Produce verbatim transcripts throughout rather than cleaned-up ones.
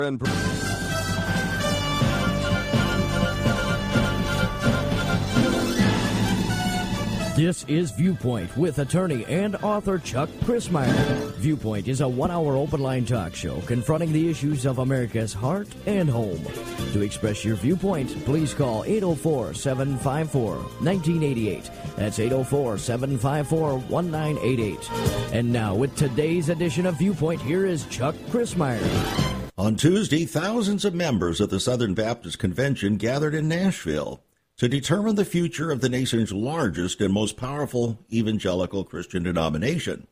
This is Viewpoint with attorney and author Chuck Crismier. Viewpoint is a one-hour open-line talk show confronting the issues of America's heart and home. To express your viewpoint, please call eight oh four, seven five four, one nine eight eight. That's eight oh four, seven five four, one nine eight eight. And now, with today's edition of Viewpoint, here is Chuck Crismier. On Tuesday, thousands of members of the Southern Baptist Convention gathered in Nashville to determine the future of the nation's largest and most powerful evangelical Christian denomination.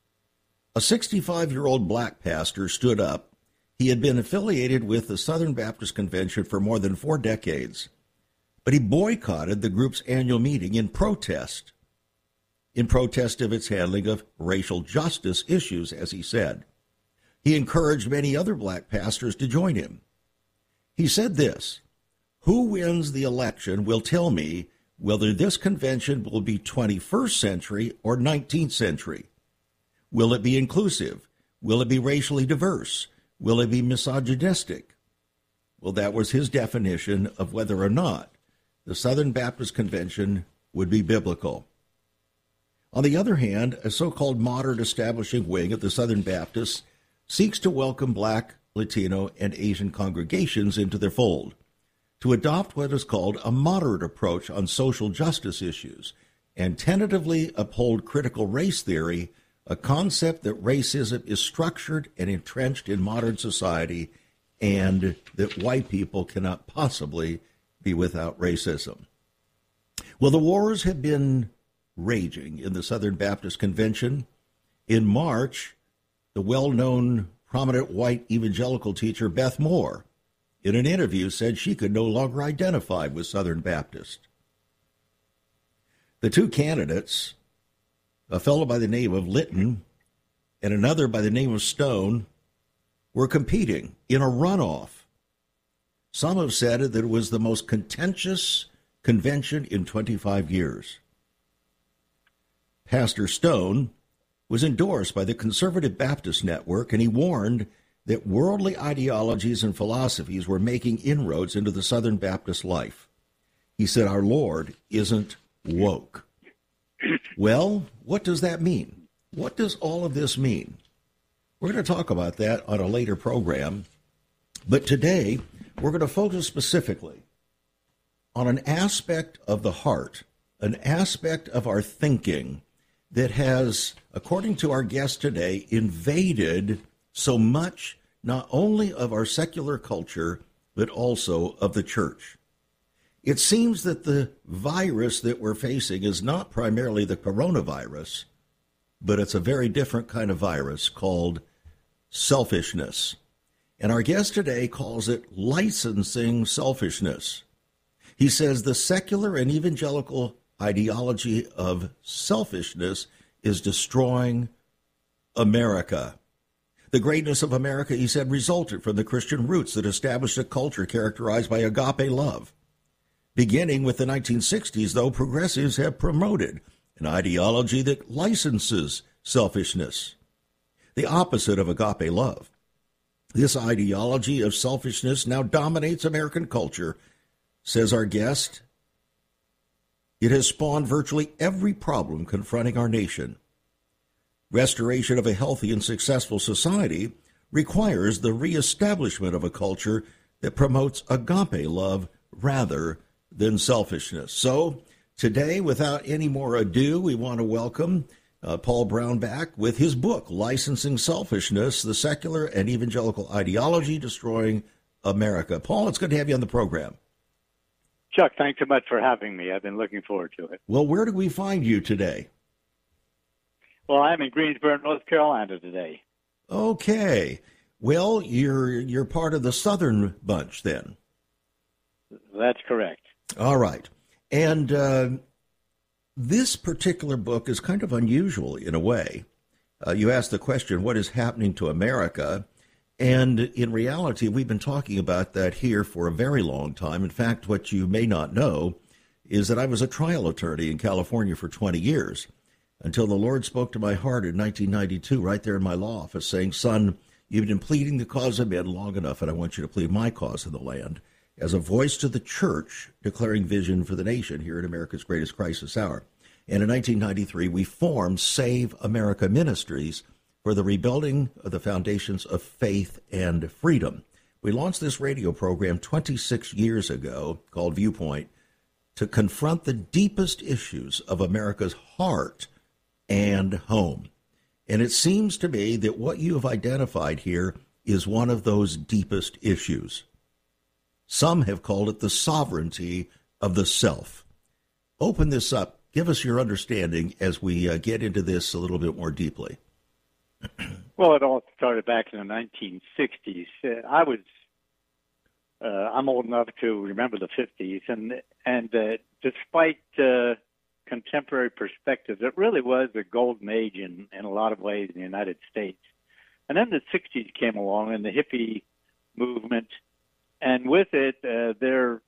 A sixty-five-year-old black pastor stood up. He had been affiliated with the Southern Baptist Convention for more than four decades, but he boycotted the group's annual meeting in protest, in protest of its handling of racial justice issues, as he said. He encouraged many other black pastors to join him. He said this: "Who wins the election will tell me whether this convention will be twenty-first century or nineteenth century. Will it be inclusive? Will it be racially diverse? Will it be misogynistic?" Well, that was his definition of whether or not the Southern Baptist Convention would be biblical. On the other hand, a so-called modern establishing wing of the Southern Baptists seeks to welcome black, Latino, and Asian congregations into their fold, to adopt what is called a moderate approach on social justice issues, and tentatively uphold critical race theory, a concept that racism is structured and entrenched in modern society, and that white people cannot possibly be without racism. Well, the wars have been raging in the Southern Baptist Convention. In March, the well-known prominent white evangelical teacher Beth Moore, in an interview, said she could no longer identify with Southern Baptist. The two candidates, a fellow by the name of Litton and another by the name of Stone, were competing in a runoff. Some have said that it was the most contentious convention in twenty-five years. Pastor Stone was endorsed by the Conservative Baptist Network, and he warned that worldly ideologies and philosophies were making inroads into the Southern Baptist life. He said, "Our Lord isn't woke." Well, what does that mean? What does all of this mean? We're going to talk about that on a later program, but today we're going to focus specifically on an aspect of the heart, an aspect of our thinking that has, according to our guest today, invaded so much, not only of our secular culture, but also of the church. It seems that the virus that we're facing is not primarily the coronavirus, but it's a very different kind of virus called selfishness. And our guest today calls it licensing selfishness. He says the secular and evangelical ideology of selfishness is destroying America. The greatness of America, he said, resulted from the Christian roots that established a culture characterized by agape love. Beginning with the nineteen sixties, though, progressives have promoted an ideology that licenses selfishness, the opposite of agape love. This ideology of selfishness now dominates American culture, says our guest. It has spawned virtually every problem confronting our nation. Restoration of a healthy and successful society requires the reestablishment of a culture that promotes agape love rather than selfishness. So today, without any more ado, we want to welcome uh, Paul Brown back with his book, Licensing Selfishness, the Secular and Evangelical Ideology Destroying America. Paul, it's good to have you on the program. Chuck, thanks so much for having me. I've been looking forward to it. Well, where do we find you today? Well, I'm in Greensboro, North Carolina today. Okay. Well, you're you're part of the Southern bunch then. That's correct. All right. And uh, this particular book is kind of unusual in a way. Uh, you asked the question, what is happening to America? And in reality, we've been talking about that here for a very long time. In fact, what you may not know is that I was a trial attorney in California for twenty years until the Lord spoke to my heart in nineteen ninety-two, right there in my law office, saying, son, You've been pleading the cause of men long enough, and I want you to plead my cause in the land as a voice to the church declaring vision for the nation here in America's greatest crisis hour. And in nineteen ninety-three, we formed Save America Ministries for the rebuilding of the foundations of faith and freedom. We launched this radio program twenty-six years ago called Viewpoint to confront the deepest issues of America's heart and home. And it seems to me that what you have identified here is one of those deepest issues. Some have called it the sovereignty of the self. Open this up. Give us your understanding as we uh, get into this a little bit more deeply. Well, it all started back in the nineteen sixties. Uh, I was, uh, I'm old enough to remember the fifties, and and uh, despite uh, contemporary perspectives, it really was a golden age in, in a lot of ways in the United States. And then the sixties came along, and the hippie movement, and with it, uh, their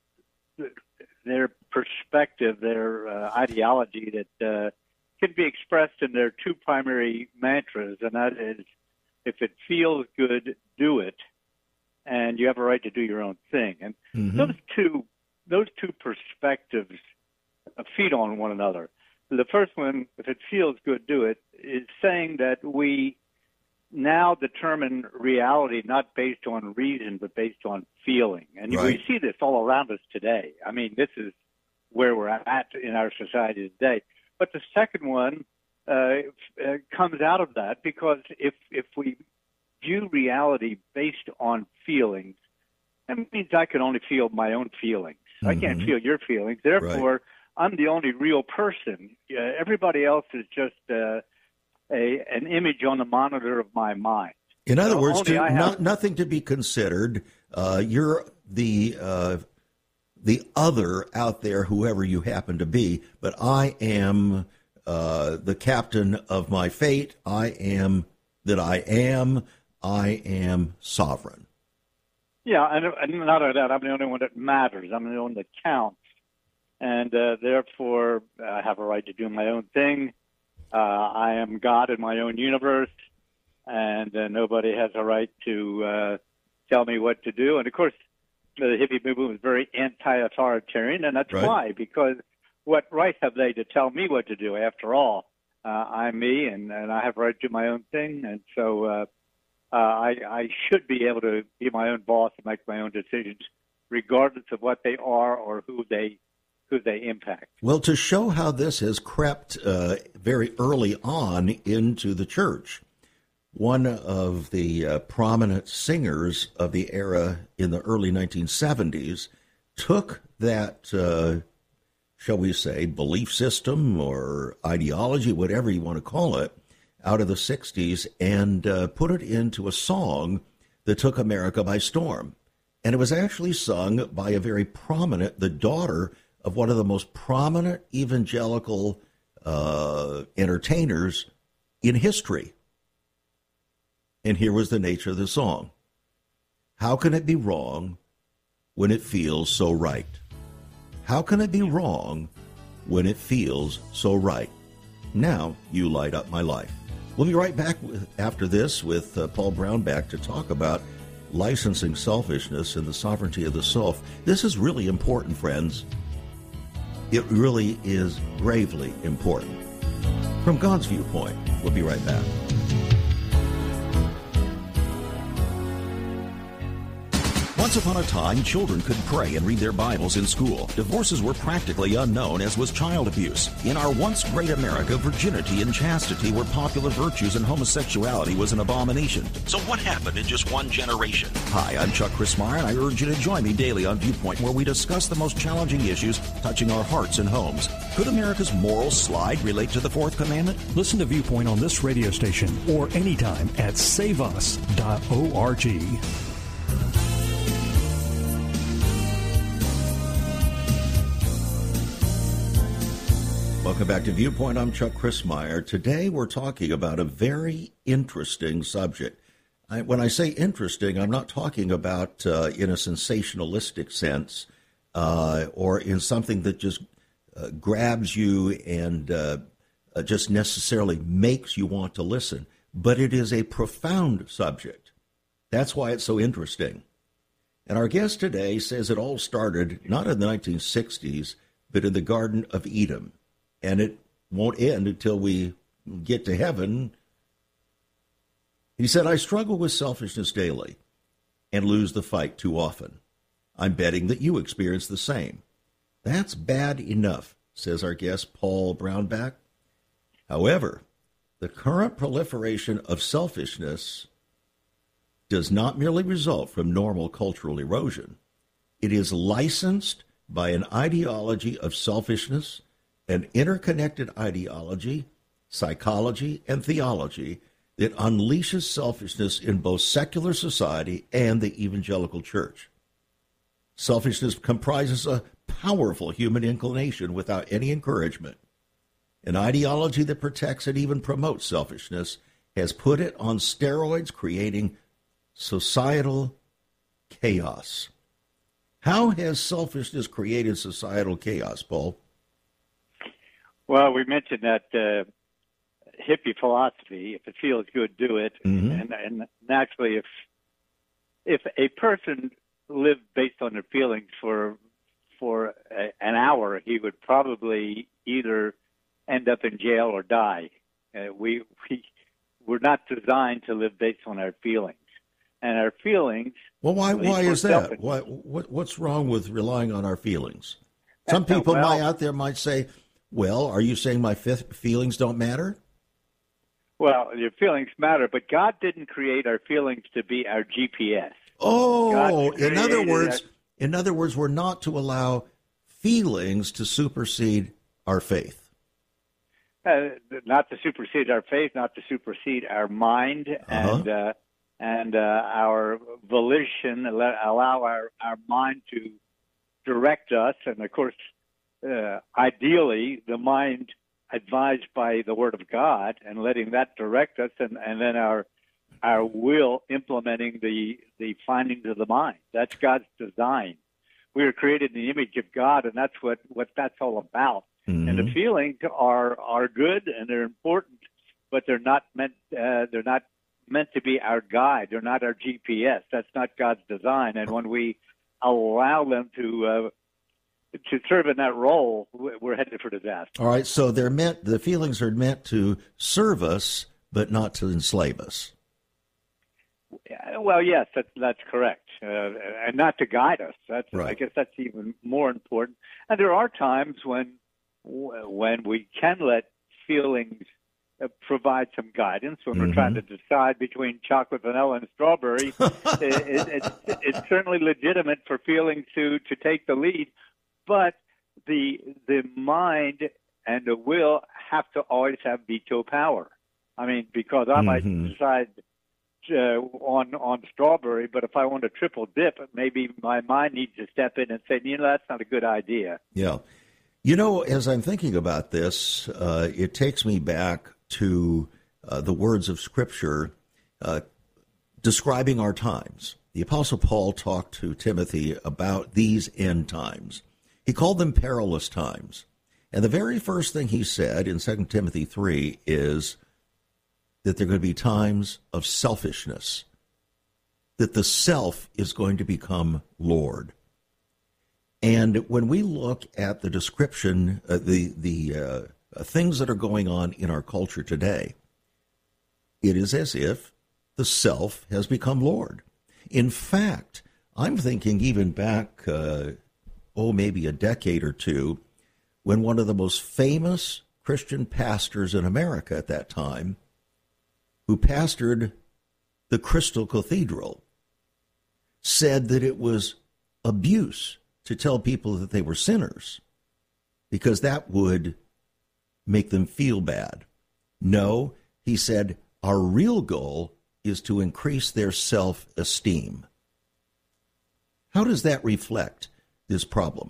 their perspective, their uh, ideology that uh, can be expressed in their two primary mantras, and that is, if it feels good, do it, and you have a right to do your own thing. And mm-hmm. those two those two perspectives feed on one another. The first one, if it feels good, do it, is saying that we now determine reality not based on reason, but based on feeling. And right. we see this all around us today. I mean, this is where we're at in our society today. But the second one uh, uh, comes out of that, because if if we view reality based on feelings, that means I can only feel my own feelings. Mm-hmm. I can't feel your feelings. Therefore, right. I'm the only real person. Uh, everybody else is just uh, a an image on the monitor of my mind. In other so words, to, have... not, nothing to be considered. Uh, you're the uh, the other out there, whoever you happen to be, but I am uh, the captain of my fate. I am that I am. I am sovereign. Yeah, and, and not only that, I'm the only one that matters. I'm the only one that counts. And uh, therefore, I have a right to do my own thing. Uh, I am God in my own universe, and uh, nobody has a right to uh, tell me what to do. And, of course, the hippie movement was very anti-authoritarian, and that's right. why, because what right have they to tell me what to do? After all, uh, I'm me, and, and I have a right to do my own thing, and so uh, uh, I, I should be able to be my own boss and make my own decisions, regardless of what they are or who they who they impact. Well, to show how this has crept uh, very early on into the church, one of the uh, prominent singers of the era in the early nineteen seventies took that, uh, shall we say, belief system or ideology, whatever you want to call it, out of the sixties and uh, put it into a song that took America by storm. And it was actually sung by a very prominent, the daughter of one of the most prominent evangelical uh, entertainers in history. And here was the nature of the song. How can it be wrong when it feels so right? How can it be wrong when it feels so right? Now you light up my life. We'll be right back with, after this with uh, Paul Brownback to talk about licensing selfishness and the sovereignty of the self. This is really important, friends. It really is gravely important. From God's viewpoint, we'll be right back. Once upon a time, children could pray and read their Bibles in school. Divorces were practically unknown, as was child abuse. In our once great America, virginity and chastity were popular virtues and homosexuality was an abomination. So what happened in just one generation? Hi, I'm Chuck Christmeyer, and I urge you to join me daily on Viewpoint, where we discuss the most challenging issues touching our hearts and homes. Could America's moral slide relate to the Fourth Commandment? Listen to Viewpoint on this radio station or anytime at save us dot org. Welcome back to Viewpoint. I'm Chuck Christmeyer. Today we're talking about a very interesting subject. I, when I say interesting, I'm not talking about uh, in a sensationalistic sense uh, or in something that just uh, grabs you and uh, uh, just necessarily makes you want to listen. But it is a profound subject. That's why it's so interesting. And our guest today says it all started not in the nineteen sixties, but in the Garden of Eden. And it won't end until we get to heaven. He said, I struggle with selfishness daily and lose the fight too often. I'm betting that you experience the same. That's bad enough, says our guest, Paul Brownback. However, the current proliferation of selfishness does not merely result from normal cultural erosion. It is licensed by an ideology of selfishness, an interconnected ideology, psychology, and theology that unleashes selfishness in both secular society and the evangelical church. Selfishness comprises a powerful human inclination without any encouragement. An ideology that protects and even promotes selfishness has put it on steroids, creating societal chaos. How has selfishness created societal chaos, Paul? Well, we mentioned that uh, hippie philosophy, if it feels good, do it. Mm-hmm. And, and naturally, if if a person lived based on their feelings for for a, an hour, he would probably either end up in jail or die. Uh, we we we're not designed to live based on our feelings, and our feelings. Well, why why is that? Selfish. Why what what's wrong with relying on our feelings? Some people well, might out there might say, "Well, are you saying my f- feelings don't matter?" Well, your feelings matter, but God didn't create our feelings to be our G P S. Oh, in other created words, our- in other words, we're not to allow feelings to supersede our faith. Uh, not to supersede our faith, not to supersede our mind Uh-huh. and uh, and uh, our volition, allow our, our mind to direct us. And, of course, uh, ideally, the mind advised by the Word of God and letting that direct us, and, and then our our will implementing the, the findings of the mind. That's God's design. We were created in the image of God, and that's what, what that's all about. Mm-hmm. And the feelings are are good and they're important, but they're not meant uh, they're not meant to be our guide. They're not our G P S. That's not God's design. And when we allow them to uh, to serve in that role, we're headed for disaster. All right, so they're meant. The feelings are meant to serve us, but not to enslave us. Well, yes, that's that's correct, uh, and not to guide us. That's Right. I guess that's even more important. And there are times when when we can let feelings uh, provide some guidance when Mm-hmm. we're trying to decide between chocolate, vanilla, and strawberry. it, it, it's, it's certainly legitimate for feelings to, to take the lead, but the the mind and the will have to always have veto power. I mean, because I might Mm-hmm. decide uh, on on strawberry, but if I want a triple dip, maybe my mind needs to step in and say, you know, that's not a good idea. Yeah. You know, as I'm thinking about this, uh, it takes me back to uh, the words of Scripture uh, describing our times. The Apostle Paul talked to Timothy about these end times. He called them perilous times. And the very first thing he said in Second Timothy three is that there are going to be times of selfishness, that the self is going to become Lord. And when we look at the description, uh, the the uh, things that are going on in our culture today, it is as if the self has become Lord. In fact, I'm thinking even back, uh, oh, maybe a decade or two, when one of the most famous Christian pastors in America at that time, who pastored the Crystal Cathedral, said that it was abuse to tell people that they were sinners, because that would make them feel bad. No, he said, our real goal is to increase their self-esteem. How does that reflect this problem?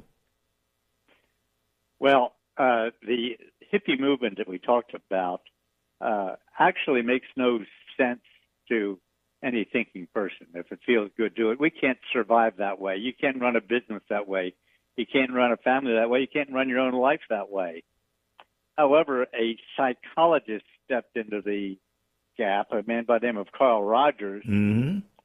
Well, uh, the hippie movement that we talked about uh, actually makes no sense to any thinking person. If it feels good, do it. We can't survive that way. You can't run a business that way. You can't run a family that way. You can't run your own life that way. However, a psychologist stepped into the gap, a man by the name of Carl Rogers, Mm-hmm.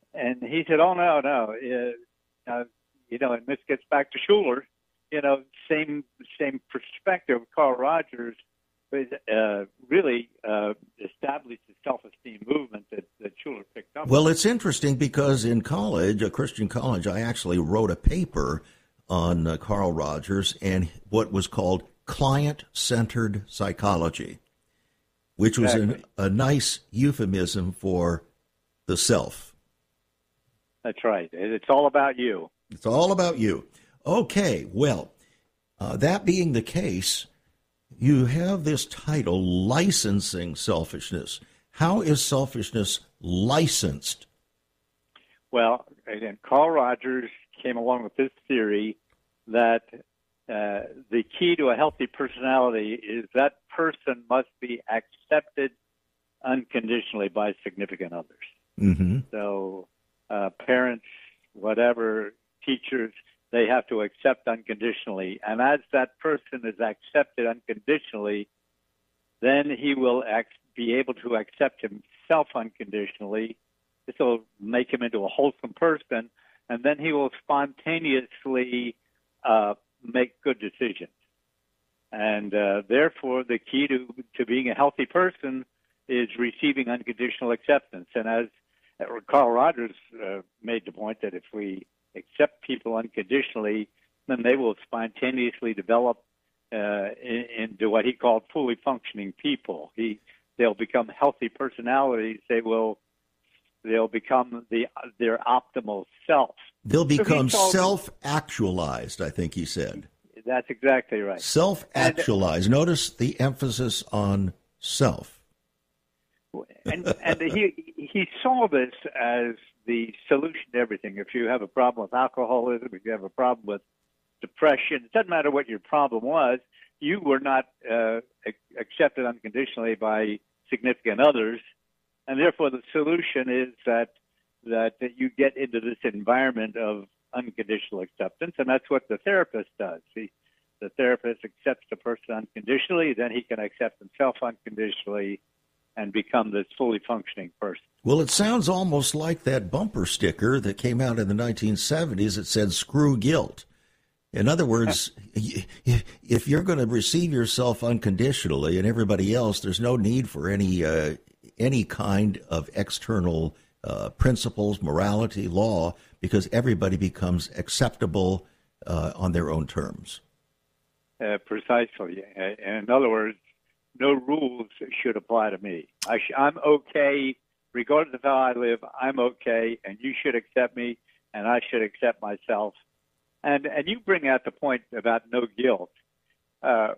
and he said, "Oh no, no, uh, uh, you know." And this gets back to Schuller. You know, same same perspective. Carl Rogers uh, really uh, established the self-esteem movement that, that Schuller picked up. Well, it's interesting because in college, a Christian college, I actually wrote a paper on uh, Carl Rogers and what was called client-centered psychology, which was exactly. an, a nice euphemism for the self. That's right. It's all about you. It's all about you. Okay, well, uh, that being the case, you have this title, Licensing Selfishness. How is selfishness licensed? Well, again, Carl Rogers came along with this theory that uh, the key to a healthy personality is that person must be accepted unconditionally by significant others. Mm-hmm. So uh, parents, whatever, teachers, they have to accept unconditionally. And as that person is accepted unconditionally, then he will ac- be able to accept himself unconditionally. This will make him into a wholesome person, and then he will spontaneously uh, make good decisions. And uh, therefore, the key to, to being a healthy person is receiving unconditional acceptance. And as Carl Rogers uh, made the point that if we accept people unconditionally, then they will spontaneously develop uh, in, into what he called fully functioning people. He, they'll become healthy personalities. They will, they'll become the their optimal self. They'll become so told, self-actualized, I think he said. That's exactly right. Self-actualized. And, Notice the emphasis on self. And, and he he saw this as the solution to everything. If you have a problem with alcoholism, if you have a problem with depression, it doesn't matter what your problem was, you were not uh, accepted unconditionally by significant others, and therefore the solution is that, that that you get into this environment of unconditional acceptance, and that's what the therapist does. He, the therapist accepts the person unconditionally, then he can accept himself unconditionally and become this fully functioning person. Well, it sounds almost like that bumper sticker that came out in the nineteen seventies that said, screw guilt. In other words, if you're going to receive yourself unconditionally and everybody else, there's no need for any uh, any kind of external uh, principles, morality, law, because everybody becomes acceptable uh, on their own terms. Uh, precisely. In other words, no rules should apply to me. I sh- I'm okay, regardless of how I live, I'm okay, and you should accept me, and I should accept myself. And and you bring out the point about no guilt. Uh,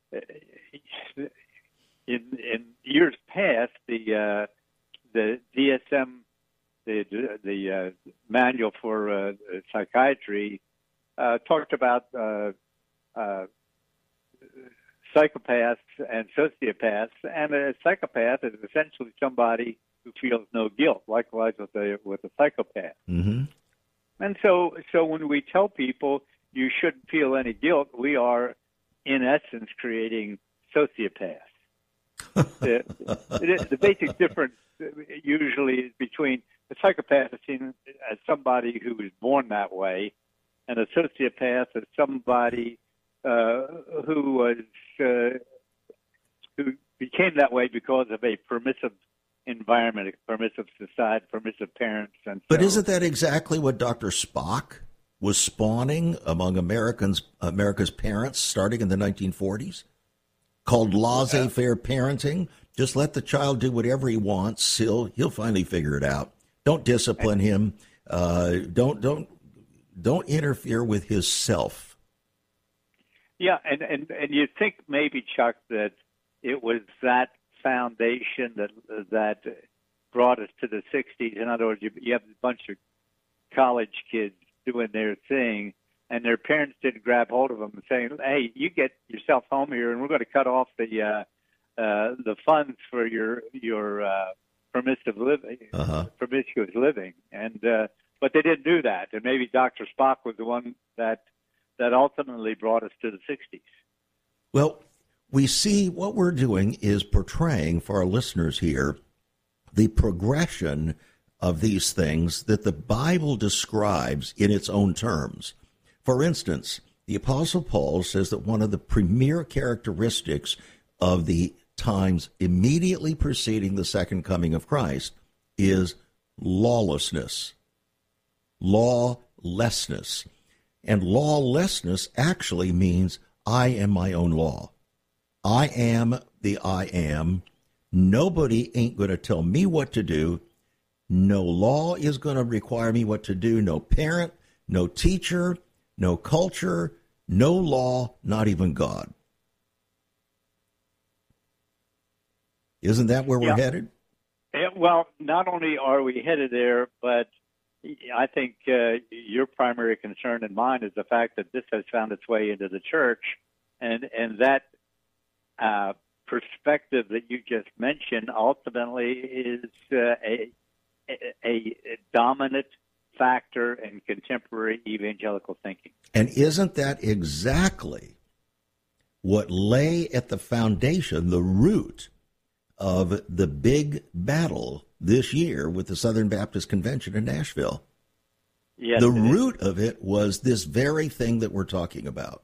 in in years past, the uh, the D S M, the the uh, manual for uh, psychiatry, uh, talked about uh, uh, psychopaths and sociopaths, and a psychopath is essentially somebody who feels no guilt. Likewise with a with a psychopath. Mm-hmm. And so, so when we tell people you shouldn't feel any guilt, we are, in essence, creating sociopaths. the, the, the basic difference usually is between a psychopath is seen as somebody who was born that way, and a sociopath is somebody uh, who was uh, who became that way because of a permissive environment, a permissive society, permissive parents, and so. But isn't that exactly what Doctor Spock was spawning among Americans, America's parents, starting in the nineteen forties? Called laissez-faire parenting. Just let the child do whatever he wants. He'll he'll finally figure it out. Don't discipline him. Uh, don't don't don't interfere with his self. Yeah, and, and, and you think maybe, Chuck, that it was that foundation that that brought us to the sixties. In other words, you, you have a bunch of college kids doing their thing, and their parents didn't grab hold of them and saying, "Hey, you get yourself home here, and we're going to cut off the uh, uh, the funds for your your uh, permissive living, uh-huh. promiscuous living." And uh, but they didn't do that, and maybe Doctor Spock was the one that that ultimately brought us to the sixties. Well, we see what we're doing is portraying for our listeners here the progression of these things that the Bible describes in its own terms. For instance, the Apostle Paul says that one of the premier characteristics of the times immediately preceding the second coming of Christ is lawlessness. Lawlessness. And lawlessness actually means I am my own law. I am the I am. Nobody ain't going to tell me what to do. No law is going to require me what to do. No parent, no teacher, no culture, no law, not even God. Isn't that where yeah. we're headed? Yeah, well, not only are we headed there, but I think uh, your primary concern and mine is the fact that this has found its way into the church, and and that uh, perspective that you just mentioned ultimately is uh, a, a, a dominant factor in contemporary evangelical thinking. And isn't that exactly what lay at the foundation, the root of the big battle this year with the Southern Baptist Convention in Nashville? Yes, the root of it was this very thing that we're talking about.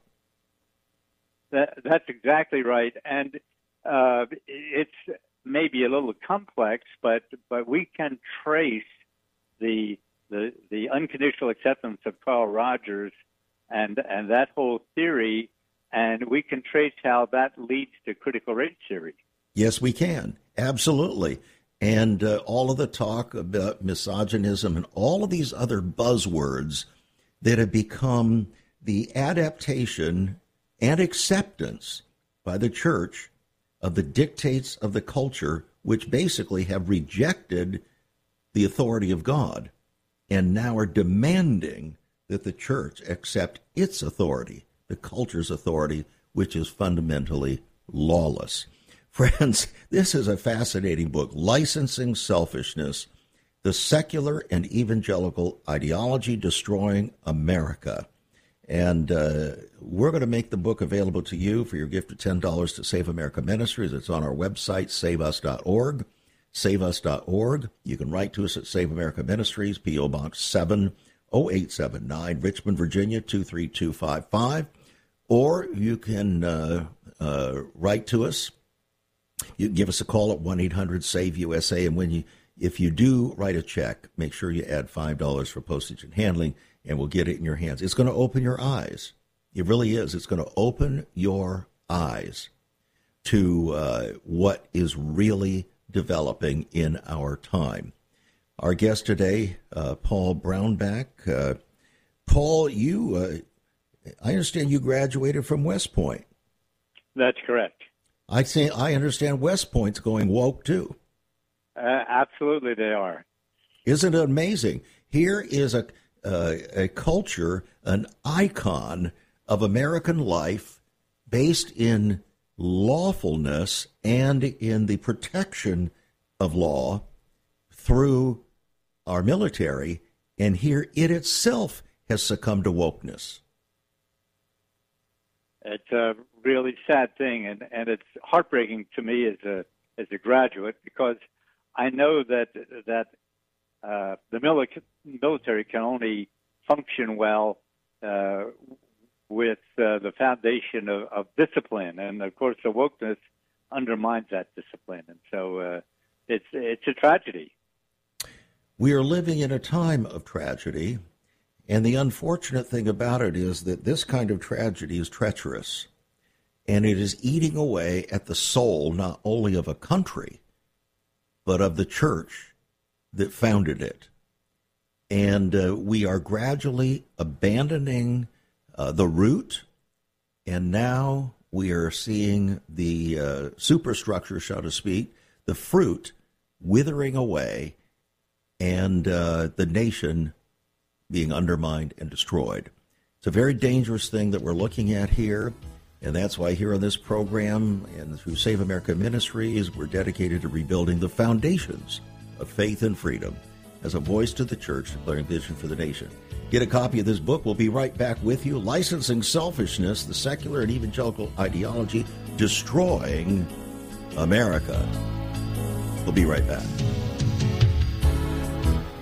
That, that's exactly right. And uh, it's maybe a little complex, but but we can trace the the, the unconditional acceptance of Carl Rogers and and that whole theory, and we can trace how that leads to critical race theory. Yes, we can. Absolutely. And uh, all of the talk about misogynism and all of these other buzzwords that have become the adaptation and acceptance by the church of the dictates of the culture, which basically have rejected the authority of God and now are demanding that the church accept its authority, the culture's authority, which is fundamentally lawless. Friends, this is a fascinating book, Licensing Selfishness, the Secular and Evangelical Ideology Destroying America. And uh, we're going to make the book available to you for your gift of ten dollars to Save America Ministries. It's on our website, save us dot org, save us dot org. You can write to us at Save America Ministries, P O. Box seven oh eight seven nine, Richmond, Virginia, two three two five five. Or you can uh, uh, write to us. You can give us a call at one eight hundred save U S A, and when you, if you do write a check, make sure you add five dollars for postage and handling, and we'll get it in your hands. It's going to open your eyes. It really is. It's going to open your eyes to uh, what is really developing in our time. Our guest today, uh, Paul Brownback. Uh, Paul, you, uh, I understand you graduated from West Point. That's correct. I say I understand West Point's going woke too. Uh, absolutely, they are. Isn't it amazing? Here is a uh, a culture, an icon of American life, based in lawfulness and in the protection of law through our military, and here it itself has succumbed to wokeness. It's a really sad thing, and, and it's heartbreaking to me as a as a graduate, because I know that that uh, the mili- military can only function well uh, with uh, the foundation of, of discipline, and of course the wokeness undermines that discipline, and so uh, it's it's a tragedy. We are living in a time of tragedy. And the unfortunate thing about it is that this kind of tragedy is treacherous, and it is eating away at the soul not only of a country, but of the church that founded it. And uh, we are gradually abandoning uh, the root, and now we are seeing the uh, superstructure, so to speak, the fruit withering away, and uh, the nation being undermined and destroyed. It's a very dangerous thing that we're looking at here, and that's why here on this program and through Save America Ministries, we're dedicated to rebuilding the foundations of faith and freedom as a voice to the church declaring vision for the nation. Get a copy of this book. We'll be right back with you. Licensing Selfishness, the Secular and Evangelical Ideology Destroying America. We'll be right back.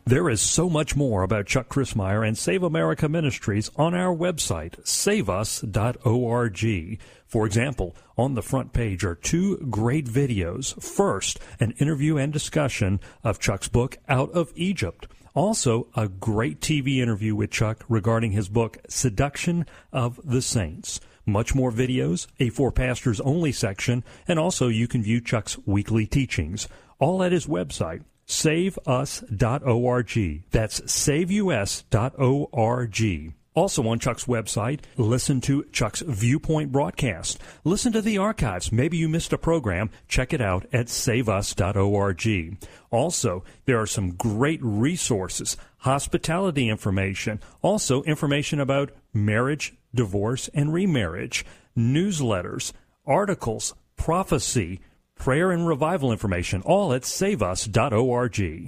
There is so much more about Chuck Crismier and Save America Ministries on our website, save us dot org. For example, on the front page are two great videos. First, an interview and discussion of Chuck's book, Out of Egypt. Also, a great T V interview with Chuck regarding his book, Seduction of the Saints. Much more videos, a For Pastors Only section, and also you can view Chuck's weekly teachings. All at his website, save us dot org. That's save us dot org. Also on Chuck's website, listen to Chuck's Viewpoint broadcast. Listen to the archives. Maybe you missed a program. Check it out at save us dot org. Also, there are some great resources, hospitality information, also information about marriage, divorce, and remarriage, newsletters, articles, prophecy, prayer and revival information, all at save us dot org.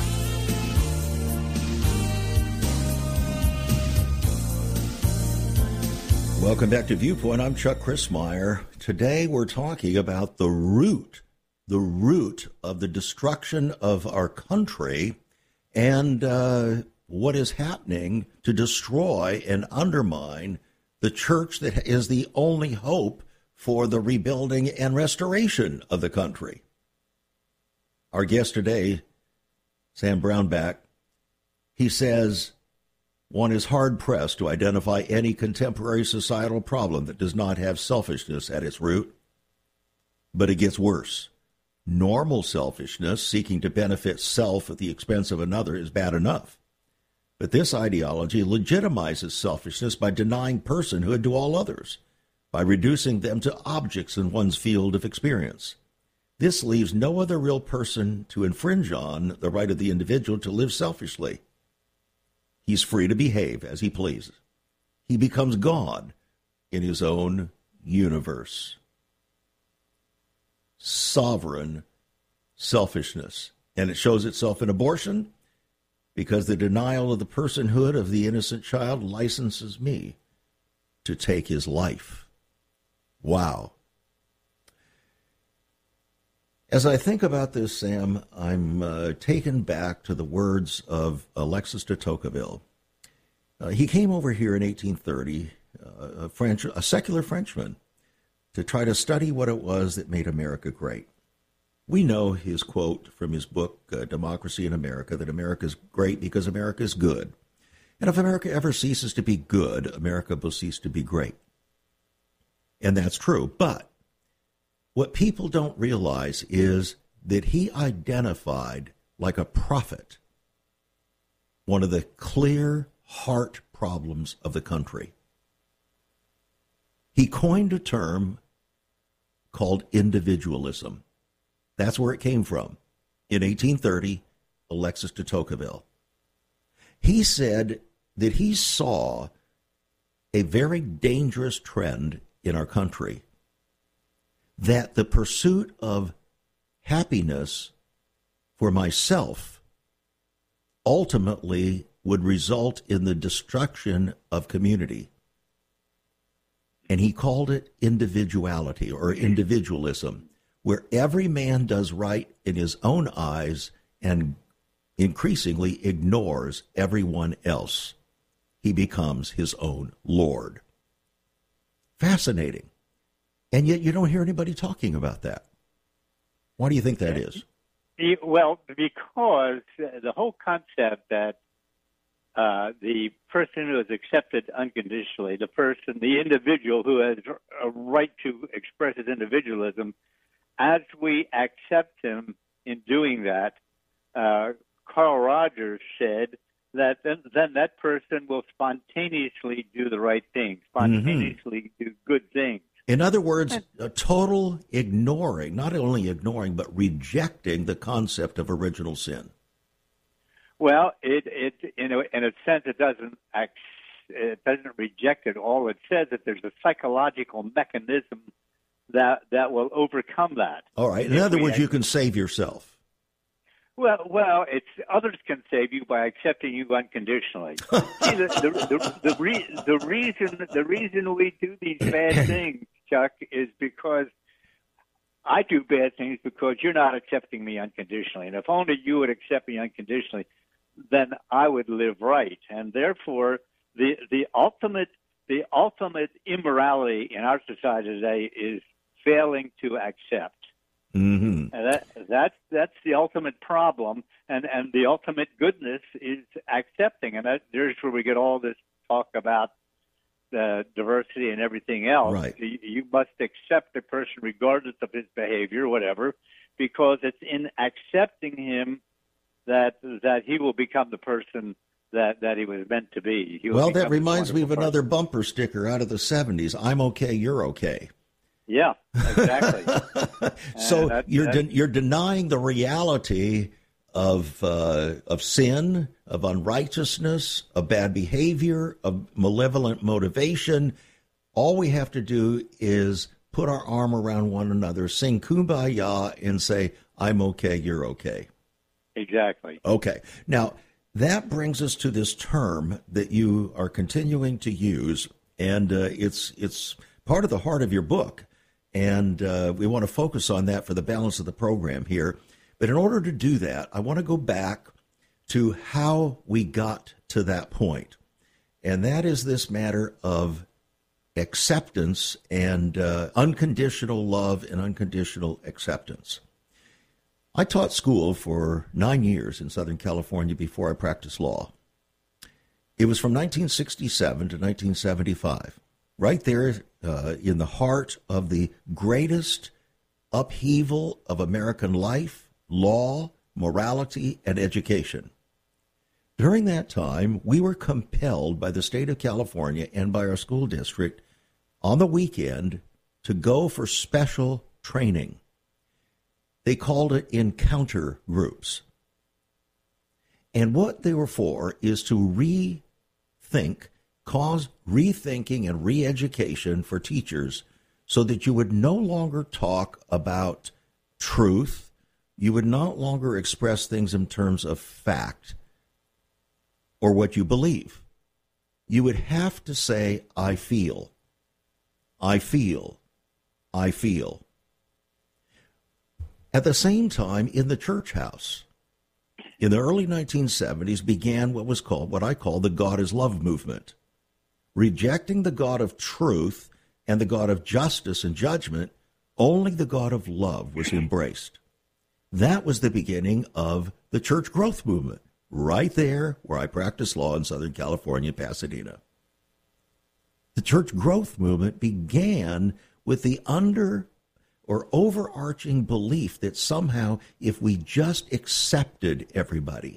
Welcome back to Viewpoint. I'm Chuck Crismier. Today we're talking about the root, the root of the destruction of our country and uh, what is happening to destroy and undermine the church that is the only hope for the rebuilding and restoration of the country. Our guest today, Sam Brownback, he says, one is hard-pressed to identify any contemporary societal problem that does not have selfishness at its root. But it gets worse. Normal selfishness, seeking to benefit self at the expense of another, is bad enough. But this ideology legitimizes selfishness by denying personhood to all others, by reducing them to objects in one's field of experience. This leaves no other real person to infringe on the right of the individual to live selfishly. He's free to behave as he pleases. He becomes God in his own universe. Sovereign selfishness. And it shows itself in abortion because the denial of the personhood of the innocent child licenses me to take his life. Wow. As I think about this, Sam, I'm uh, taken back to the words of Alexis de Tocqueville. Uh, he came over here in eighteen thirty, uh, a, French, a secular Frenchman, to try to study what it was that made America great. We know his quote from his book, uh, Democracy in America, that America is great because America is good. And if America ever ceases to be good, America will cease to be great. And that's true. But what people don't realize is that he identified, like a prophet, one of the clear heart problems of the country. He coined a term called individualism. That's where it came from. In eighteen thirty, Alexis de Tocqueville. He said that he saw a very dangerous trend in our country, that the pursuit of happiness for myself ultimately would result in the destruction of community. And he called it individuality or individualism, where every man does right in his own eyes and increasingly ignores everyone else. He becomes his own Lord. Fascinating. And yet you don't hear anybody talking about that. Why do you think that is? Well, because the whole concept that uh, the person who is accepted unconditionally, the person, the individual who has a right to express his individualism, as we accept him in doing that, uh, Carl Rogers said that then, then that person will spontaneously do the right thing, spontaneously mm-hmm. do good things. In other words, a total ignoring, not only ignoring, but rejecting the concept of original sin. Well, it, it in, a, in a sense, it doesn't act, it doesn't reject it all. It says that there's a psychological mechanism that that will overcome that. All right. In other words, you can save yourself. Well, well, it's others can save you by accepting you unconditionally. See, the, the, the, the, re, the reason the reason we do these bad things, Chuck, is because I do bad things because you're not accepting me unconditionally. And if only you would accept me unconditionally, then I would live right. And therefore, the the ultimate the ultimate immorality in our society today is failing to accept. Mm-hmm. And that that's that's the ultimate problem, and and the ultimate goodness is accepting. And that, there's where we get all this talk about the diversity and everything else. Right. You, you must accept a person regardless of his behavior, whatever, because it's in accepting him that that he will become the person that, that he was meant to be. He well, that reminds me of person. another bumper sticker out of the seventies. I'm okay, you're okay. Yeah, exactly. So that, you're that, de- you're denying the reality of uh, of sin, of unrighteousness, of bad behavior, of malevolent motivation. All we have to do is put our arm around one another, sing Kumbaya, and say, I'm okay, you're okay. Exactly. Okay. Now, that brings us to this term that you are continuing to use, and uh, it's it's part of the heart of your book. And uh, we want to focus on that for the balance of the program here. But in order to do that, I want to go back to how we got to that point. And that is this matter of acceptance and uh, unconditional love and unconditional acceptance. I taught school for nine years in Southern California before I practiced law. It was from nineteen sixty-seven to nineteen seventy-five. Right there uh, in the heart of the greatest upheaval of American life, law, morality, and education. During that time, we were compelled by the state of California and by our school district on the weekend to go for special training. They called it encounter groups. And what they were for is to rethink cause rethinking and re-education for teachers so that you would no longer talk about truth, you would no longer express things in terms of fact or what you believe. You would have to say, I feel, I feel, I feel. At the same time, in the church house, in the early nineteen seventies began what was called, what I call the God is Love movement. Rejecting the God of truth and the God of justice and judgment, only the God of love was embraced. That was the beginning of the church growth movement, right there where I practice law in Southern California, Pasadena. The church growth movement began with the under or overarching belief that somehow if we just accepted everybody,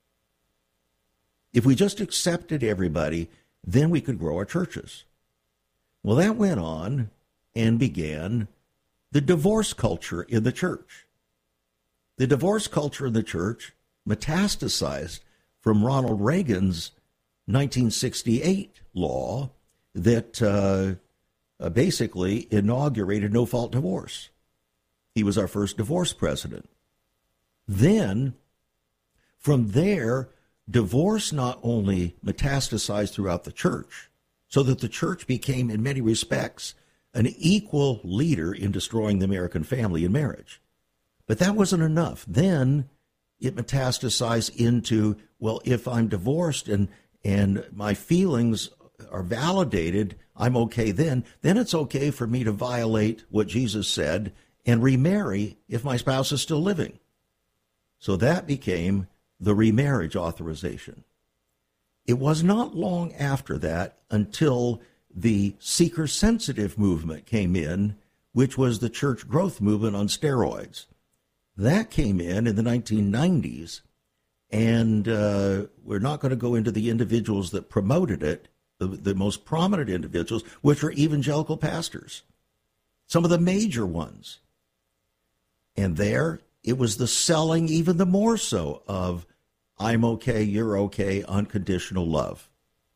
if we just accepted everybody, then we could grow our churches. Well, that went on and began the divorce culture in the church. The divorce culture in the church metastasized from Ronald Reagan's nineteen sixty-eight law that uh, uh, basically inaugurated no-fault divorce. He was our first divorce president. Then, from there, divorce not only metastasized throughout the church, so that the church became, in many respects, an equal leader in destroying the American family and marriage. But that wasn't enough. Then it metastasized into, well, if I'm divorced and and my feelings are validated, I'm okay then, then it's okay for me to violate what Jesus said and remarry if my spouse is still living. So that became the remarriage authorization. It was not long after that until the seeker-sensitive movement came in, which was the church growth movement on steroids. That came in in the nineteen nineties, and uh, we're not going to go into the individuals that promoted it, the, the most prominent individuals, which are evangelical pastors, some of the major ones. And there, it was the selling, even the more so, of I'm okay, you're okay, unconditional love.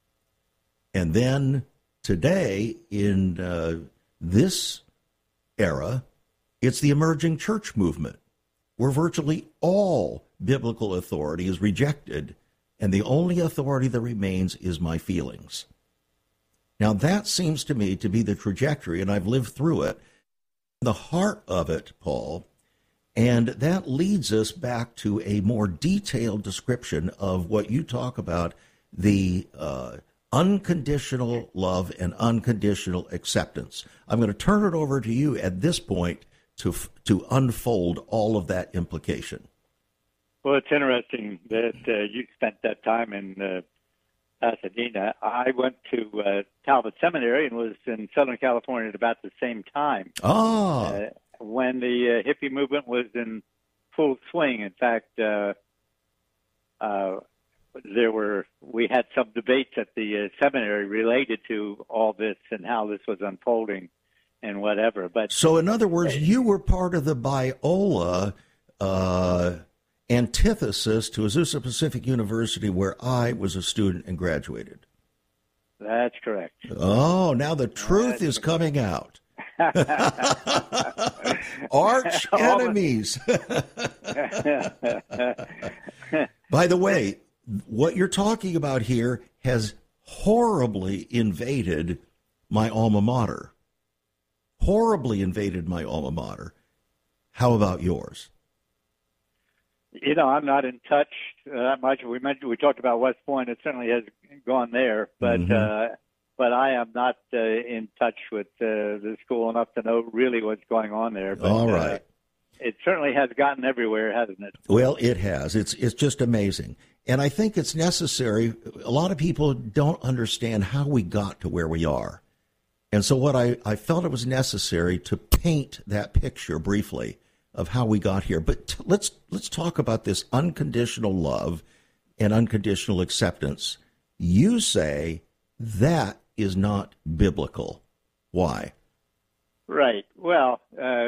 And then today, in uh, this era, it's the emerging church movement, where virtually all biblical authority is rejected, and the only authority that remains is my feelings. Now, that seems to me to be the trajectory, and I've lived through it. The heart of it, Paul, And that leads us back to a more detailed description of what you talk about, the uh, unconditional love and unconditional acceptance. I'm going to turn it over to you at this point to to unfold all of that implication. Well, it's interesting that uh, you spent that time in uh, Pasadena. I went to uh, Talbot Seminary and was in Southern California at about the same time. Oh. Uh, when the uh, hippie movement was in full swing. In fact, uh, uh, there were we had some debates at the uh, seminary related to all this and how this was unfolding and whatever. But so, in other words, uh, you were part of the Biola uh, antithesis to Azusa Pacific University, where I was a student and graduated. That's correct. Oh, now the truth That's is correct. Coming out. Arch enemies. By the way, what you're talking about here has horribly invaded my alma mater. Horribly invaded my alma mater. How about yours? You know, I'm not in touch uh, that much. We mentioned we talked about West Point. It certainly has gone there, but. Mm-hmm. uh But I am not uh, in touch with uh, the school enough to know really what's going on there. But, all right. Uh, it certainly has gotten everywhere, hasn't it? Well, it has. It's it's just amazing. And I think it's necessary. A lot of people don't understand how we got to where we are. And so what I, I felt it was necessary to paint that picture briefly of how we got here. But t- let's let's talk about this unconditional love and unconditional acceptance. You say that is not biblical. Why? Right. Well, uh,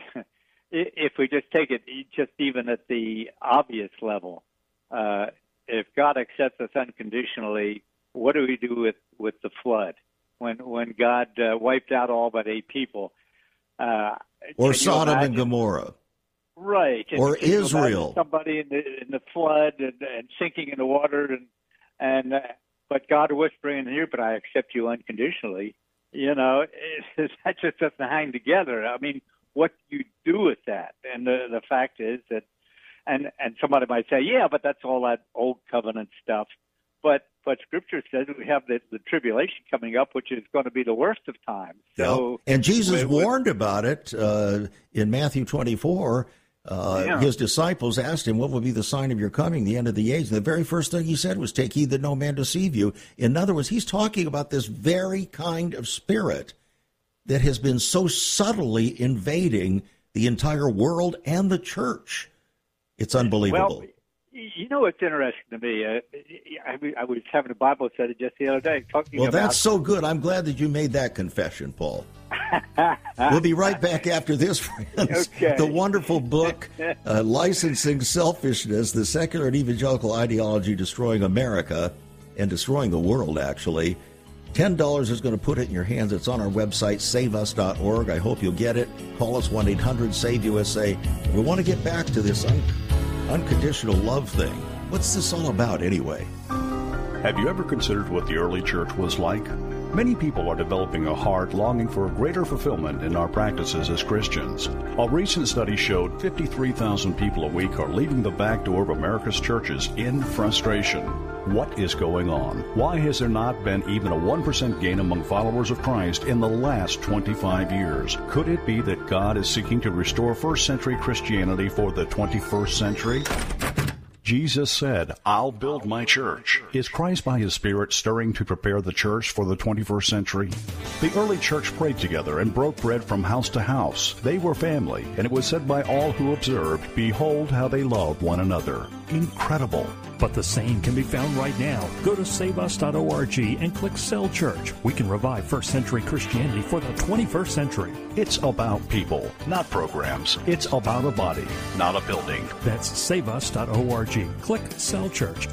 if we just take it just even at the obvious level, uh, if God accepts us unconditionally, what do we do with, with the flood? When when God uh, wiped out all but eight people. Uh, or Sodom and Gomorrah. Right. And or Israel. Somebody in the, in the flood and, and sinking in the water and, and uh, but God whispering in here, but I accept you unconditionally. You know, it, that just doesn't hang together. I mean, what do you do with that? And the, the fact is that, and, and somebody might say, yeah, but that's all that old covenant stuff. But but Scripture says we have the, the tribulation coming up, which is going to be the worst of times. So, yeah. And Jesus we, warned we, about it uh, in Matthew twenty-four. Uh, yeah. His disciples asked him, what will be the sign of your coming, the end of the age? And the very first thing he said was, take heed that no man deceive you. In other words, he's talking about this very kind of spirit that has been so subtly invading the entire world and the church. It's unbelievable. Well, you know what's interesting to me? Uh, I, I was having a Bible study just the other day talking well, about... Well, that's so good. I'm glad that you made that confession, Paul. We'll be right back after this, friends. Okay. The wonderful book, uh, Licensing Selfishness, the Secular and Evangelical Ideology Destroying America and Destroying the World, actually. ten dollars is going to put it in your hands. It's on our website, save us dot org. I hope you'll get it. Call us one eight hundred save U S A. We want to get back to this un- unconditional love thing. What's this all about anyway? Have you ever considered what the early church was like? Many people are developing a heart longing for greater fulfillment in our practices as Christians. A recent study showed fifty-three thousand people a week are leaving the back door of America's churches in frustration. What is going on? Why has there not been even a one percent gain among followers of Christ in the last twenty-five years? Could it be that God is seeking to restore first century Christianity for the twenty-first century? Jesus said, I'll build my church. Is Christ by his Spirit stirring to prepare the church for the twenty-first century? The early church prayed together and broke bread from house to house. They were family, and it was said by all who observed, behold how they loved one another. Incredible. But the same can be found right now. Go to save us dot org and click Cell Church. We can revive first century Christianity for the twenty-first century. It's about people, not programs. It's about a body, not a building. That's save us dot org. Click Cell Church.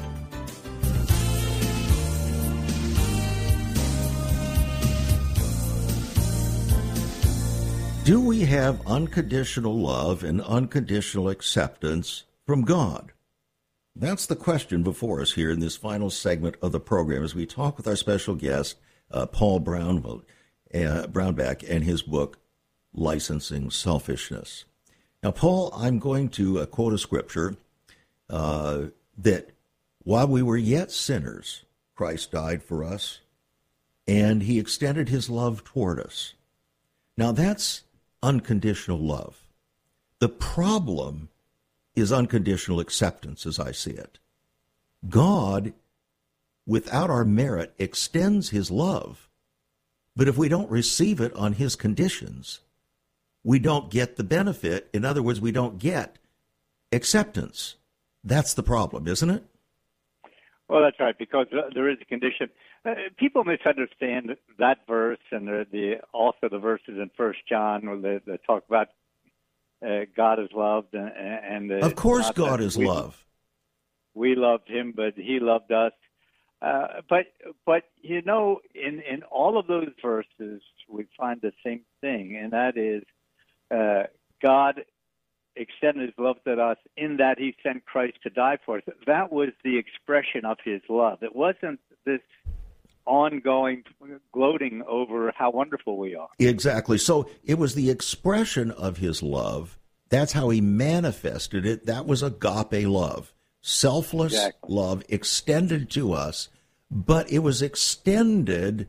Do we have unconditional love and unconditional acceptance from God? That's the question before us here in this final segment of the program as we talk with our special guest, uh, Paul Brown, uh, Brownback, and his book, Licensing Selfishness. Now, Paul, I'm going to uh, quote a scripture uh, that while we were yet sinners, Christ died for us, and he extended his love toward us. Now, that's unconditional love. The problem is unconditional acceptance, as I see it. God, without our merit, extends his love, but if we don't receive it on his conditions, we don't get the benefit. In other words, we don't get acceptance. That's the problem, isn't it? Well, that's right, because there is a condition. Uh, people misunderstand that verse and the, the also the verses in First John where they, they talk about uh, God is loved. And, and the, of course God is we, love. We loved him, but he loved us. Uh, but, but you know, in, in all of those verses, we find the same thing, and that is uh, God extended his love to us in that he sent Christ to die for us. That was the expression of his love. It wasn't this ongoing gloating over how wonderful we are. Exactly. So it was the expression of his love. That's how he manifested it. That was agape love. Selfless exactly. love extended to us, but it was extended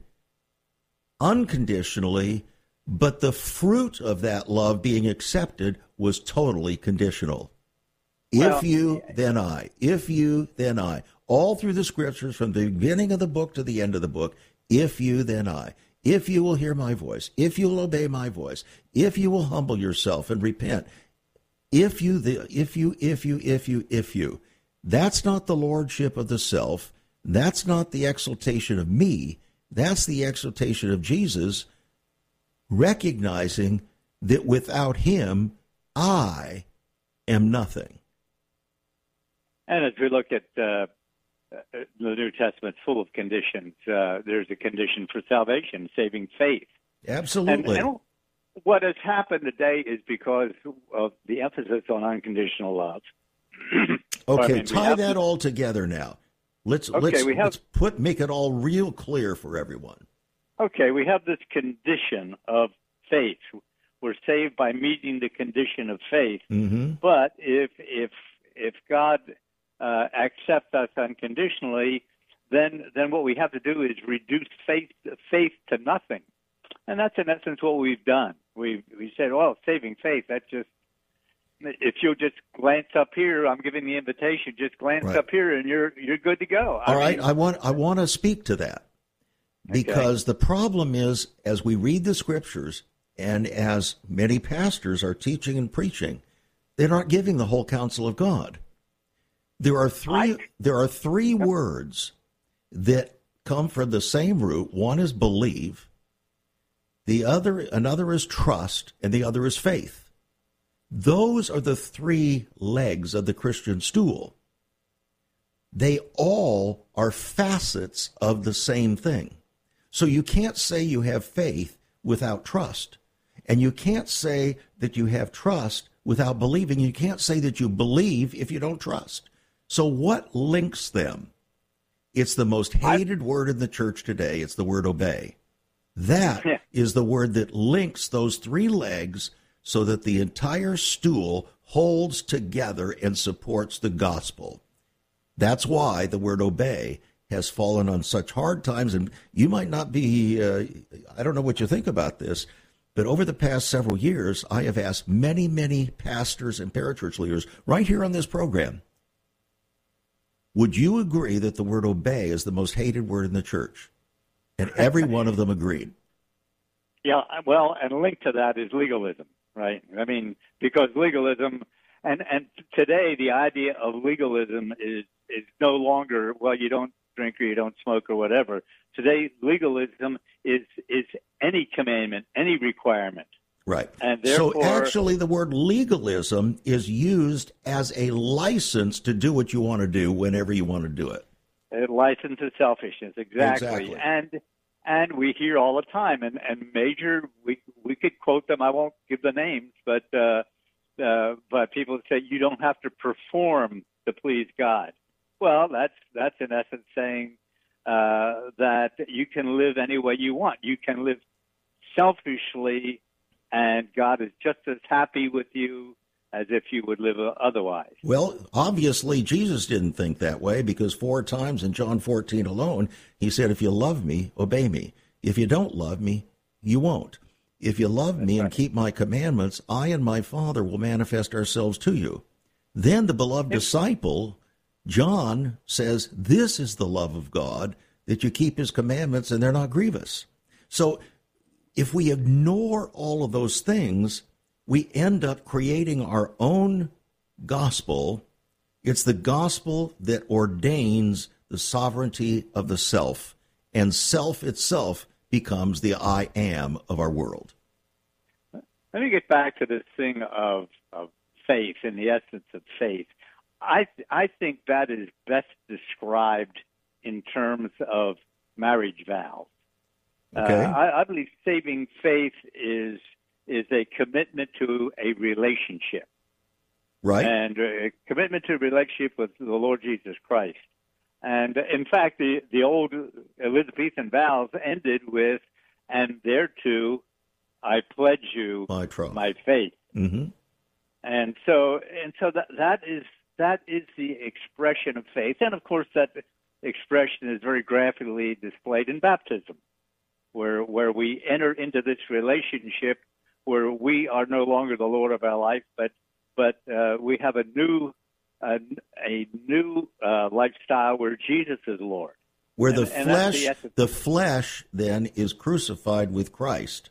unconditionally, but the fruit of that love being accepted was totally conditional. Well, if you, then I. If you, then I. All through the scriptures, from the beginning of the book to the end of the book, if you, then I. If you will hear my voice, if you will obey my voice, if you will humble yourself and repent, if you, the, if you, if you, if you, if you. That's not the lordship of the self. That's not the exaltation of me. That's the exaltation of Jesus, recognizing that without him, I am nothing. And as we look at uh, the New Testament, full of conditions, uh, there's a condition for salvation, saving faith. Absolutely. And, and what has happened today is because of the emphasis on unconditional love. Okay, I mean, tie that to, all together now. Let's okay, let's, we have, let's put make it all real clear for everyone. Okay, we have this condition of faith. We're saved by meeting the condition of faith. Mm-hmm. But if if if God uh, accepts us unconditionally, then then what we have to do is reduce faith faith to nothing, and that's in essence what we've done. We we said, well, saving faith. That's just if you'll just glance up here, I'm giving the invitation. Just glance right. up here, and you're you're good to go. All I right, mean, I want I want to speak to that because okay. the problem is, as we read the scriptures, and as many pastors are teaching and preaching, they're not giving the whole counsel of God. There are three. I, there are three words that come from the same root. One is believe, the other another is trust, and the other is faith. Those are the three legs of the Christian stool. They all are facets of the same thing. So you can't say you have faith without trust. And you can't say that you have trust without believing. You can't say that you believe if you don't trust. So what links them? It's the most hated word in the church today. It's the word obey. That yeah. is the word that links those three legs so that the entire stool holds together and supports the gospel. That's why the word obey has fallen on such hard times. And you might not be, uh, I don't know what you think about this, but over the past several years, I have asked many, many pastors and parachurch leaders right here on this program, would you agree that the word obey is the most hated word in the church? And every one of them agreed. Yeah, well, and a link to that is legalism. Right. I mean, because legalism, and, and today the idea of legalism is, is no longer, well, you don't drink or you don't smoke or whatever. Today, legalism is is any commandment, any requirement. Right. And therefore, so actually the word legalism is used as a license to do what you want to do whenever you want to do it. A license to selfishness, exactly. Exactly. And And we hear all the time, and, and major, we we could quote them. I won't give the names, but uh, uh, but people say you don't have to perform to please God. Well, that's that's in essence saying uh, that you can live any way you want. You can live selfishly, and God is just as happy with you as if you would live otherwise. Well, obviously, Jesus didn't think that way, because four times in John fourteen alone, he said, if you love me, obey me. If you don't love me, you won't. If you love me and keep my commandments, I and my Father will manifest ourselves to you. Then the beloved disciple, John, says, this is the love of God, that you keep his commandments and they're not grievous. So if we ignore all of those things, we end up creating our own gospel. It's the gospel that ordains the sovereignty of the self, and self itself becomes the I am of our world. Let me get back to this thing of, of faith and the essence of faith. I I think that is best described in terms of marriage vows. Okay. Uh, I, I believe saving faith is is a commitment to a relationship. Right. And a commitment to a relationship with the Lord Jesus Christ. And in fact, the, the old Elizabethan vows ended with, and thereto I pledge you my, troth. my faith. Mm-hmm. And so, and so that that is that is the expression of faith. And of course, that expression is very graphically displayed in baptism, where where we enter into this relationship where we are no longer the Lord of our life, but but uh, we have a new a, a new uh, lifestyle where Jesus is Lord. Where the and, flesh, and the, the flesh then is crucified with Christ.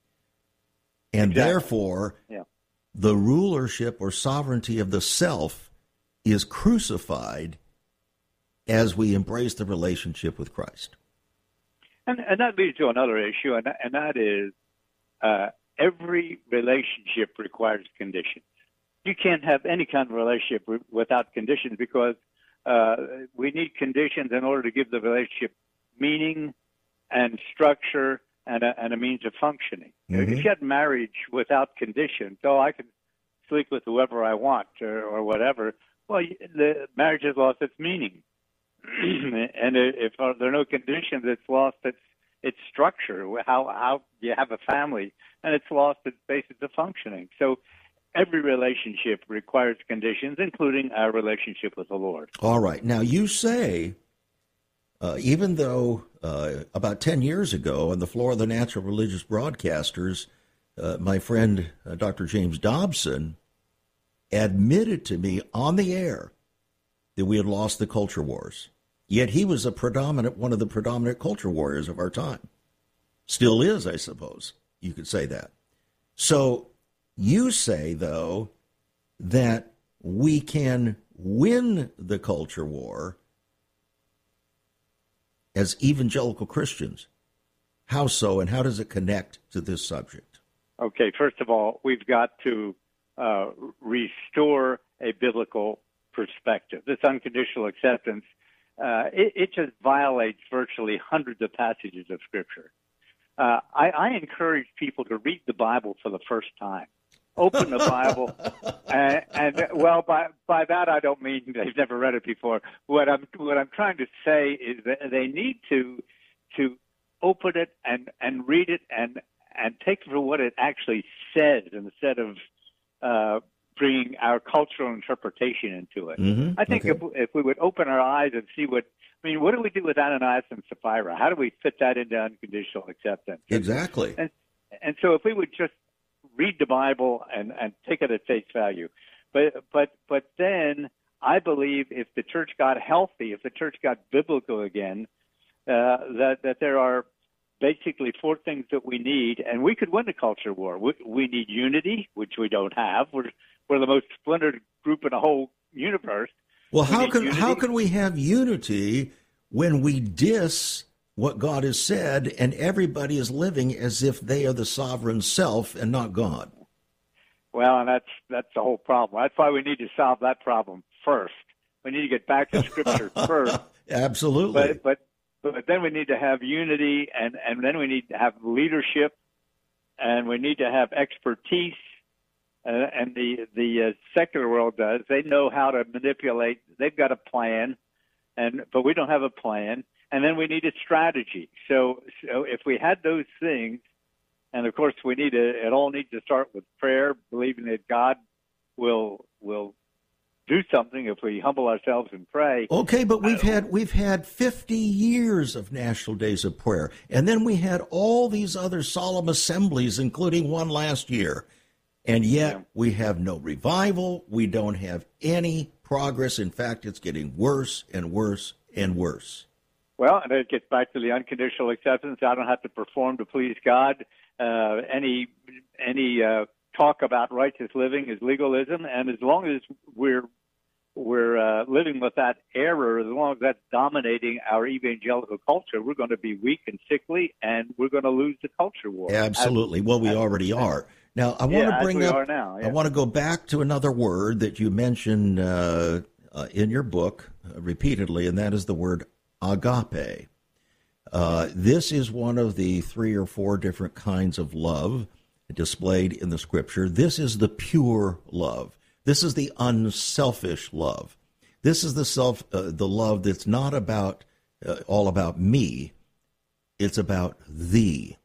And exactly. therefore, yeah. the rulership or sovereignty of the self is crucified as we embrace the relationship with Christ. And, and that leads to another issue, and, and that is uh, every relationship requires conditions. You can't have any kind of relationship w- without conditions, because uh, we need conditions in order to give the relationship meaning and structure and a, and a means of functioning. Mm-hmm. If you had marriage without conditions, oh, I can sleep with whoever I want or, or whatever, well, the marriage has lost its meaning. And if there are no conditions, it's lost its its structure, how how you have a family, and it's lost its basis of functioning. So every relationship requires conditions, including our relationship with the Lord. All right. Now, you say, uh, even though uh, about ten years ago on the floor of the Natural Religious Broadcasters, uh, my friend uh, Doctor James Dobson admitted to me on the air that we had lost the culture wars. Yet he was a predominant, one of the predominant culture warriors of our time. Still is, I suppose. You could say that. So you say, though, that we can win the culture war as evangelical Christians. How so, and how does it connect to this subject? Okay, first of all, we've got to uh, restore a biblical perspective. This unconditional acceptance, uh, it, it just violates virtually hundreds of passages of Scripture. Uh, I, I encourage people to read the Bible for the first time. Open the Bible, and, and well, by by that I don't mean they've never read it before. What I'm what I'm trying to say is that they need to to open it and, and read it and and take it for what it actually says instead of uh, bringing our cultural interpretation into it. Mm-hmm. I think okay. if if we would open our eyes and see what I mean, what do we do with Ananias and Sapphira? How do we fit that into unconditional acceptance? Exactly. And and so if we would just read the Bible and, and take it at face value, but but but then I believe if the church got healthy, if the church got biblical again, uh, that that there are basically four things that we need, and we could win the culture war. We, we need unity, which we don't have. We're we're the most splintered group in the whole universe. Well, we how can unity. how can we have unity when we diss what God has said and everybody is living as if they are the sovereign self and not God? Well, and that's that's the whole problem. That's why we need to solve that problem first. We need to get back to Scripture first. Absolutely. But but but then we need to have unity, and, and then we need to have leadership, and we need to have expertise. Uh, and the the uh, secular world does. They know how to manipulate. They've got a plan, and but we don't have a plan. And then we need a strategy. So, so if we had those things, and of course we need to, it all needs to start with prayer, believing that God will will do something if we humble ourselves and pray. Okay, but we've had we've had fifty years of National Days of Prayer, and then we had all these other solemn assemblies, including one last year, and yet yeah. we have no revival. We don't have any progress. In fact, it's getting worse and worse and worse. Well, and it gets back to the unconditional acceptance. I don't have to perform to please God. Uh, any any uh, talk about righteous living is legalism, and as long as we're we're uh, living with that error, as long as that's dominating our evangelical culture, we're going to be weak and sickly, and we're going to lose the culture war. Absolutely. As, well, we already are. Now, I want yeah, to bring as we up. Are now, yeah. I want to go back to another word that you mentioned uh, uh, in your book uh, repeatedly, and that is the word agape. Uh, this is one of the three or four different kinds of love displayed in the Scripture. This is the pure love. This is the unselfish love. This is the self, uh, the love that's not about uh, all about me. It's about thee.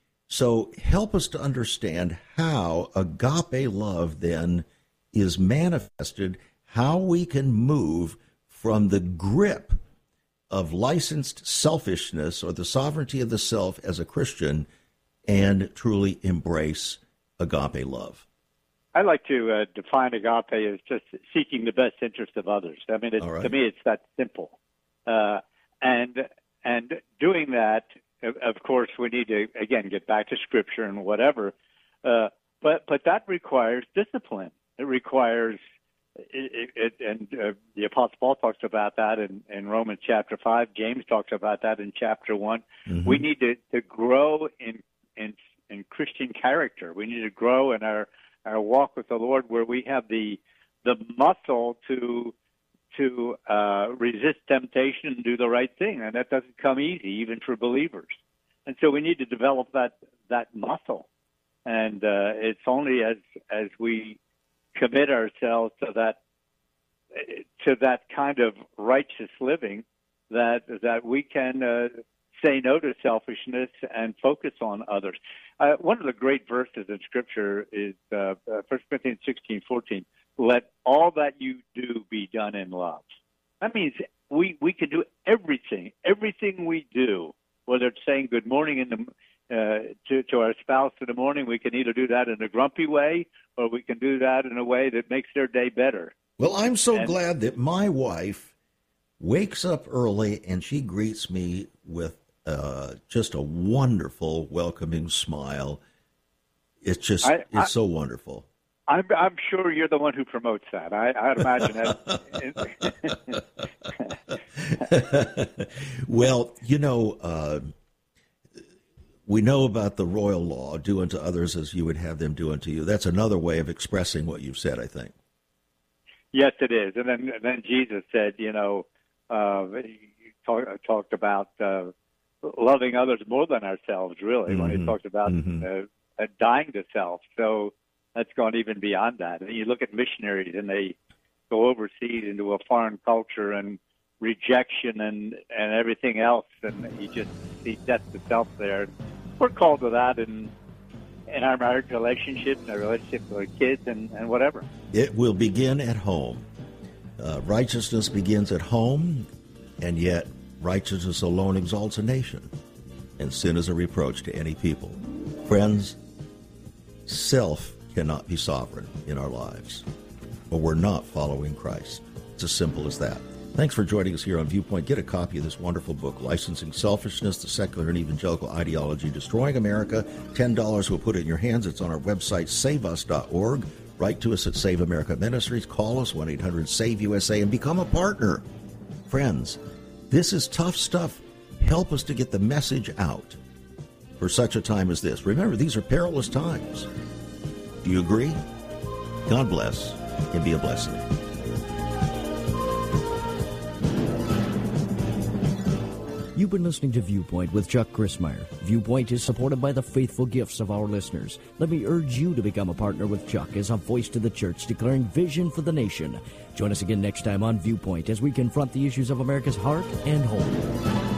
So help us to understand how agape love then is manifested, how we can move from the grip of licensed selfishness or the sovereignty of the self as a Christian and truly embrace agape love. I like to uh, define agape as just seeking the best interest of others. I mean, it, right. to me, it's that simple. Uh, and and doing that, of course, we need to, again, get back to Scripture and whatever. Uh, but but that requires discipline. It requires, it, it, and uh, the Apostle Paul talks about that in, in Romans chapter five. James talks about that in chapter one. Mm-hmm. We need to, to grow in, in in Christian character. We need to grow in our our walk with the Lord, where we have the the muscle to to uh, resist temptation and do the right thing, and that doesn't come easy, even for believers. And so we need to develop that that muscle, and uh, it's only as as we commit ourselves to that to that kind of righteous living that that we can uh, say no to selfishness and focus on others. Uh, one of the great verses in Scripture is uh, First Corinthians sixteen fourteen. Let all that you do be done in love. That means we, we can do everything, everything we do, whether it's saying good morning in the, uh, to, to our spouse in the morning. We can either do that in a grumpy way, or we can do that in a way that makes their day better. Well, I'm so and, glad that my wife wakes up early and she greets me with uh, just a wonderful, welcoming smile. It's just, I, it's I, so wonderful. I'm, I'm sure you're the one who promotes that. I, I'd imagine that. Well, you know, uh, we know about the royal law, do unto others as you would have them do unto you. That's another way of expressing what you've said, I think. Yes, it is. And then, and then Jesus said, you know, uh, he talk, talked about uh, loving others more than ourselves, really, mm-hmm. when he talked about mm-hmm. uh, dying to self. So that's gone even beyond that. And you look at missionaries, and they go overseas into a foreign culture and rejection and, and everything else, and he just he sets himself there. We're called to that in in our marriage relationship, in our relationship with our kids, and, and whatever. It will begin at home. Uh, righteousness begins at home, and yet righteousness alone exalts a nation, and sin is a reproach to any people. Friends, self cannot be sovereign in our lives, or we're not following Christ. It's as simple as that. Thanks for joining us here on Viewpoint. Get a copy of this wonderful book, Licensing Selfishness, the Secular and Evangelical Ideology Destroying America. ten dollars will put it in your hands. It's on our website, save us dot org. Write to us at Save America Ministries. Call us, one eight hundred save U S A, and become a partner. Friends, this is tough stuff. Help us to get the message out for such a time as this. Remember, these are perilous times. Do you agree? God bless and be a blessing. You've been listening to Viewpoint with Chuck Crismier. Viewpoint is supported by the faithful gifts of our listeners. Let me urge you to become a partner with Chuck as a voice to the church declaring vision for the nation. Join us again next time on Viewpoint as we confront the issues of America's heart and home.